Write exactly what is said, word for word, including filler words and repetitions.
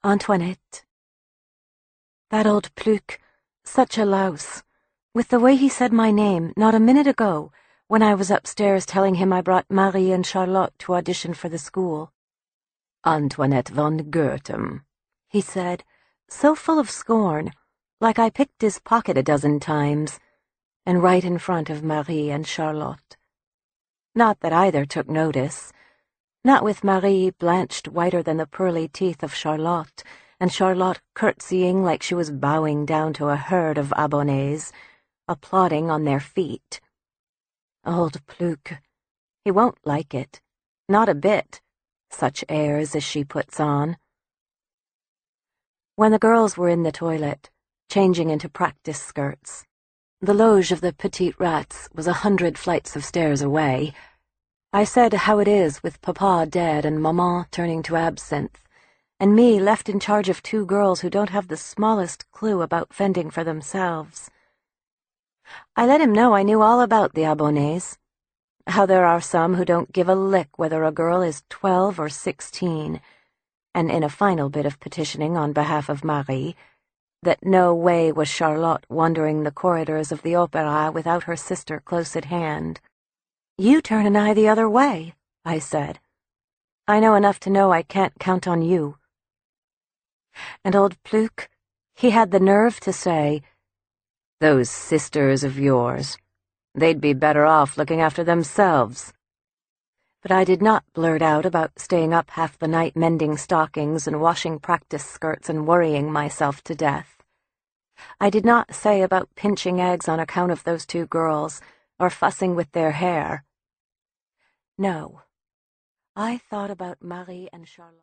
Antoinette. That old Pluck, such a louse, with the way he said my name not a minute ago when I was upstairs telling him I brought Marie and Charlotte to audition for the school. Antoinette von Goethem, he said, so full of scorn, like I picked his pocket a dozen times, and right in front of Marie and Charlotte. Not that either took notice, not with Marie blanched whiter than the pearly teeth of Charlotte, and Charlotte curtsying like she was bowing down to a herd of abonnés, applauding on their feet. Old Pluck, he won't like it, not a bit, such airs as she puts on. When the girls were in the toilet, changing into practice skirts, the loge of the Petite Rats was a hundred flights of stairs away, I said how it is with Papa dead and Maman turning to absinthe, and me left in charge of two girls who don't have the smallest clue about fending for themselves. I let him know I knew all about the abonnés, how there are some who don't give a lick whether a girl is twelve or sixteen, and in a final bit of petitioning on behalf of Marie, that no way was Charlotte wandering the corridors of the Opera without her sister close at hand. You turn an eye the other way, I said. I know enough to know I can't count on you. And old Pluck, he had the nerve to say, "Those sisters of yours, they'd be better off looking after themselves." But I did not blurt out about staying up half the night mending stockings and washing practice skirts and worrying myself to death. I did not say about pinching eggs on account of those two girls, or fussing with their hair. No, I thought about Marie and Charlotte.